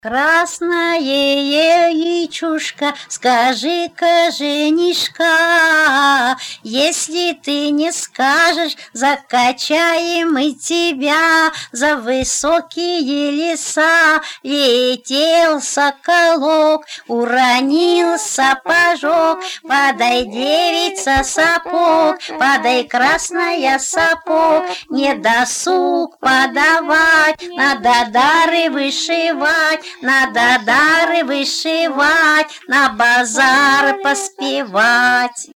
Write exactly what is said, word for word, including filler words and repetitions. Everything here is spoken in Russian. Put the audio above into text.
Красное яичушка, скажи-ка, женишка, если ты не скажешь, закачаем мы тебя за высокие леса. Летел соколок, уронил сапожок, подай, девица, сапог, подай, красная, сапог. Не досуг подавать, надо дары вышивать, надо дары вышивать, на базар поспевать.